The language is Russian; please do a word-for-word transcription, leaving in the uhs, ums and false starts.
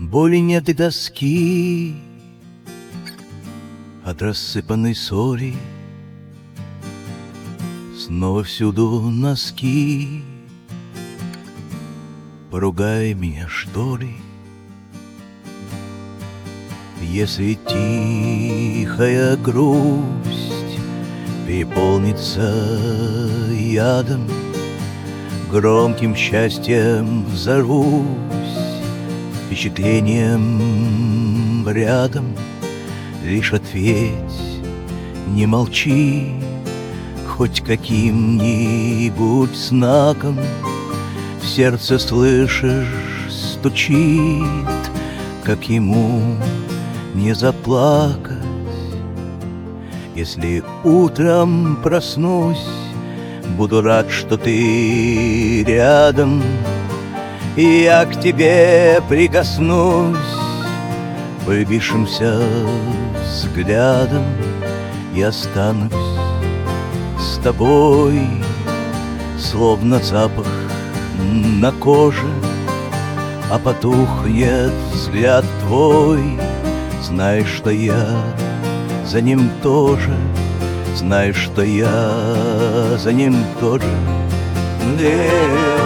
Боли нет и тоски от рассыпанной соли. Снова всюду носки. Поругай меня, что ли, если тихая грусть переполнится ядом, громким счастьем взорвусь, впечатлением рядом. Лишь ответь, не молчи, хоть каким-нибудь знаком. В сердце, слышишь, стучит, как ему не заплакать. Если утром проснусь, буду рад, что ты рядом, и я к тебе прикоснусь полюбившимся взглядом и останусь с тобой, словно запах на коже. А потухнет взгляд твой, знаешь, что я за ним тоже, знаешь, что я за ним тоже. Yeah.